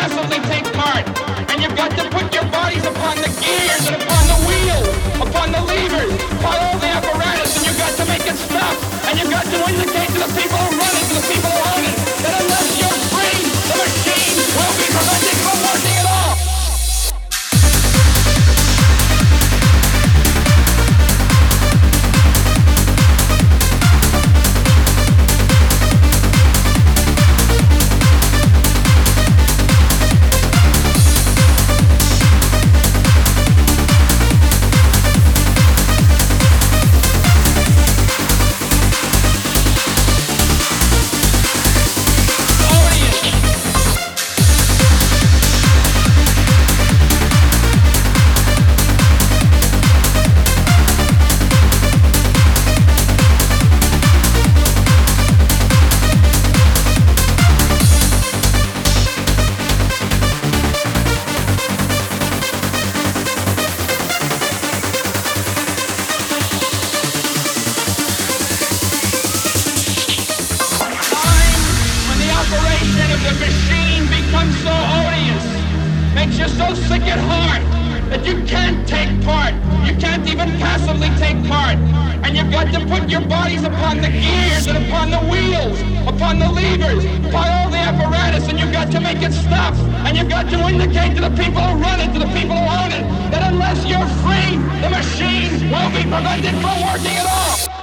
passively take part. And you've got to put your bodies upon the gears and upon the wheels, upon the levers, upon all the apparatus, and you've got to make it stop. And you've got to indicate to the people who run it, to the people who own it, that unless you're free, the machine will be prevented from working at all. The machine becomes so odious, makes you so sick at heart that you can't take part. You can't even passively take part. And you've got to put your bodies upon the gears and upon the wheels, upon the levers, upon all the apparatus, and you've got to make it stop. And you've got to indicate to the people who run it, to the people who own it, that unless you're free, the machine will be prevented from working at all.